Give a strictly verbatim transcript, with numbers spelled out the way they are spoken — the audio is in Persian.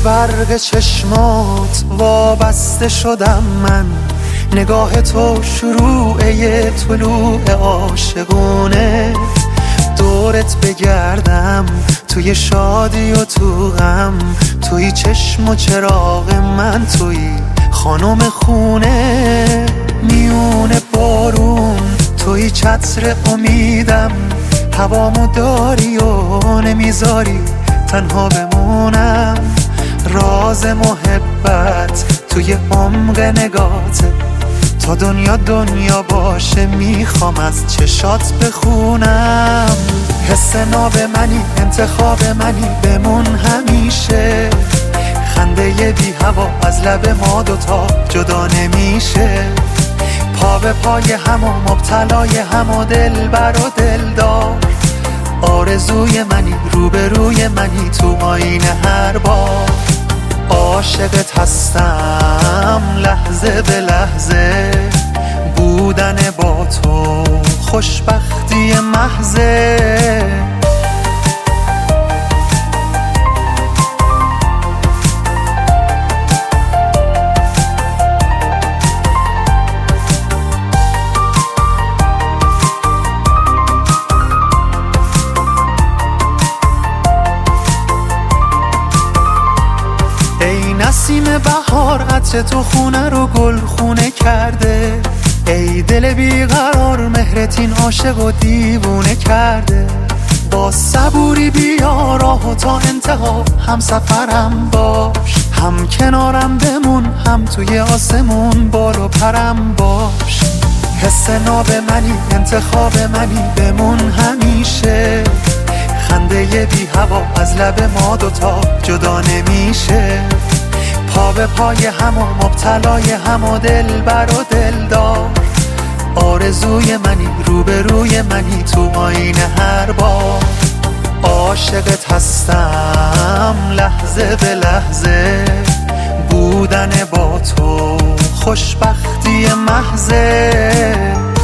برق چشمات وابسته شدم من، نگاه تو شروع طلوع عاشقونه. دورت بگردم توی شادی و تو غم، توی چشم و چراغ من، توی خانم خونه. میونه بارون توی چتر امیدم، هوامو داری و نمیذاری تنها بمونم. راز محبت توی عمق نگاته، تا دنیا دنیا باشه میخوام از چشات بخونم. حس ناب منی، انتخاب منی، بمون همیشه. خنده بی هوا از لب ما دوتا جدا نمیشه. پا به پای هم و مبتلای هم و دل بر و دلدار. آرزوی منی، روبروی منی، تو آینه هر بار. عاشقت هستم لحظه به لحظه، بودن با تو خوشبختی محضه. نسیم بهار عطر تو خونه رو گل خونه کرده. ای دل بیقرار مهرت این عاشق و دیوونه کرده. با صبوری بیا راهو تا انتها هم سفرم باش. هم کنارم بمون، هم توی آسمون بال و پرم باش. حس ناب منی، انتخاب منی، بمون همیشه. خنده بی هوا از لب ما دوتا جدا نمیشه. پا به پای هم و مبتلای هم و دل بر و دلدار. آرزوی منی، روبروی منی، تو آینه هر بار. عاشقت هستم لحظه به لحظه، بودن با تو خوشبختی محضه.